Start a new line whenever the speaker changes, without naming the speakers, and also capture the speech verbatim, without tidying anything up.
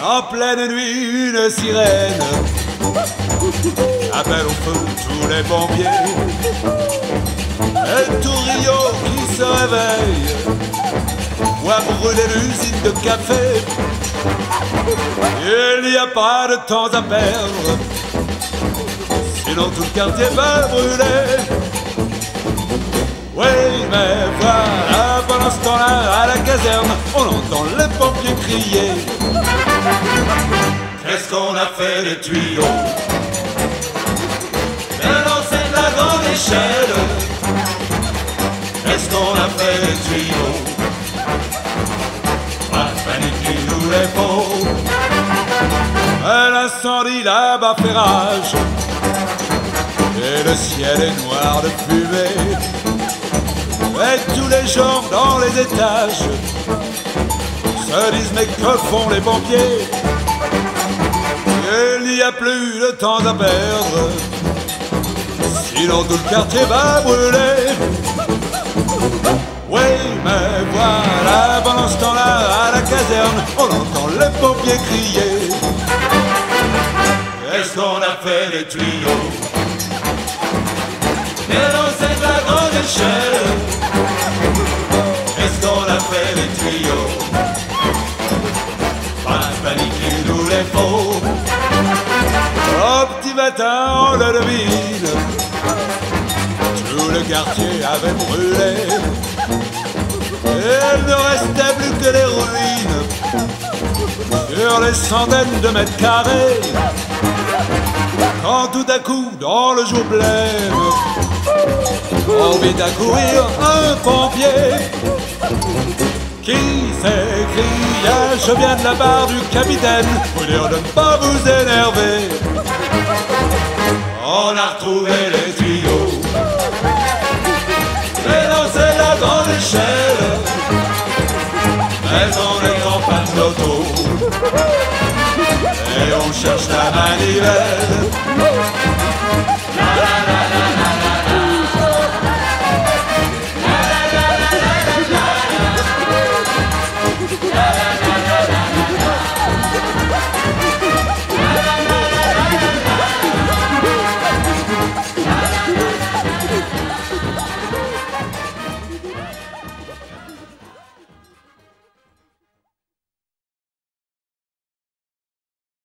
En pleine nuit, une sirène appelle au feu tous les pompiers. Et tout Rio qui se réveille voit brûler l'usine de café. Il n'y a pas de temps à perdre, sinon tout le quartier va brûler. Oui, mais voilà, pendant ce temps-là, à la caserne, on entend les pompiers crier. Qu'est-ce qu'on a fait des tuyaux? Maintenant c'est de la grande échelle. Qu'est-ce qu'on a fait des tuyaux? Pas de panique, il nous les faut. L'incendie là-bas fait rage et le ciel est noir de fumée. Et tous les gens dans les étages se disent mais que font les pompiers? Il n'y a plus de temps à perdre, sinon tout le quartier va brûler. Oui, mais voilà, pendant ce temps-là, à la caserne, on entend les pompiers crier. Qu'est-ce qu'on a fait des tuyaux? Et non, c'est de la grande échelle. Qu'est-ce qu'on a fait des tuyaux? Pas de panique, il nous les faut. Au petit matin, on le devine, tout le quartier avait brûlé. Il ne restait plus que les ruines sur les centaines de mètres carrés. Quand tout à coup, dans le jour blême, on vit accourir un pompier qui s'écria: je viens de la part du capitaine pour dire de ne pas vous énerver. On a retrouvé les tuyaux, mais non, c'est la grande échelle. Mais on est en panne d'auto et on cherche la manivelle.